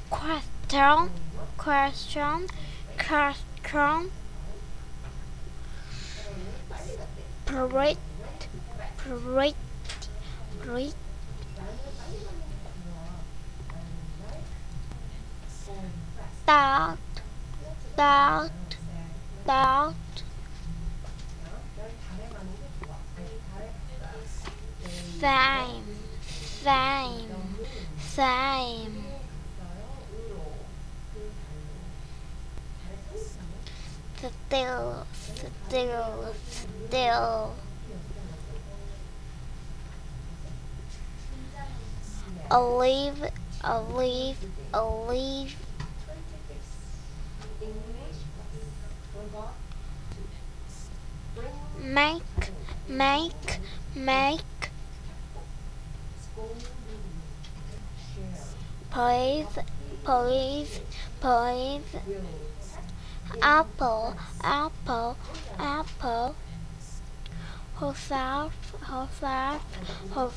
question, question, question, break, break, break, start, start, start, same, same, same, still, still, still, olive, olive, olive, make, make, make, please, please, please, apple, apple, apple, horse, horse, horse,